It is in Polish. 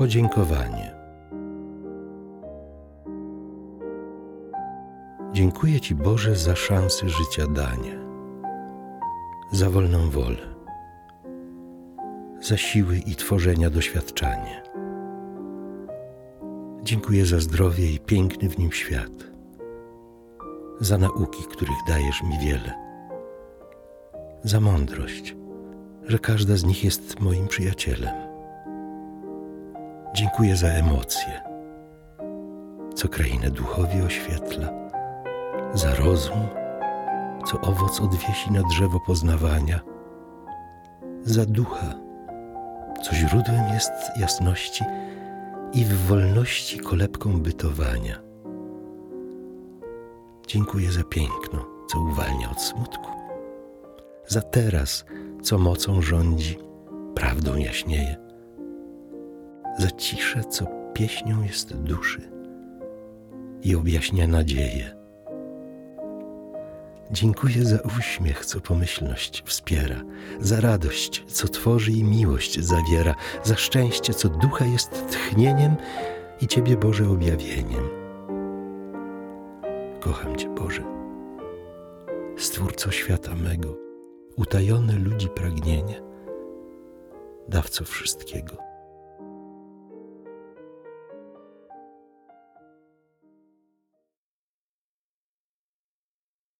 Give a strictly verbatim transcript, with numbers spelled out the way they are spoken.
Podziękowanie. Dziękuję Ci, Boże, za szansę życia dania, za wolną wolę, za siły i tworzenia doświadczanie. Dziękuję za zdrowie i piękny w nim świat, za nauki, których dajesz mi wiele, za mądrość, że każda z nich jest moim przyjacielem. Dziękuję za emocje, co krainę duchowi oświetla, za rozum, co owoc odwiesi na drzewo poznawania, za ducha, co źródłem jest jasności i w wolności kolebką bytowania. Dziękuję za piękno, co uwalnia od smutku, za teraz, co mocą rządzi, prawdą jaśnieje, za ciszę, co pieśnią jest duszy i objaśnia nadzieję. Dziękuję za uśmiech, co pomyślność wspiera, za radość, co tworzy i miłość zawiera, za szczęście, co ducha jest tchnieniem i Ciebie, Boże, objawieniem. Kocham Cię, Boże, Stwórco świata mego, utajone ludzi pragnienie, dawco wszystkiego.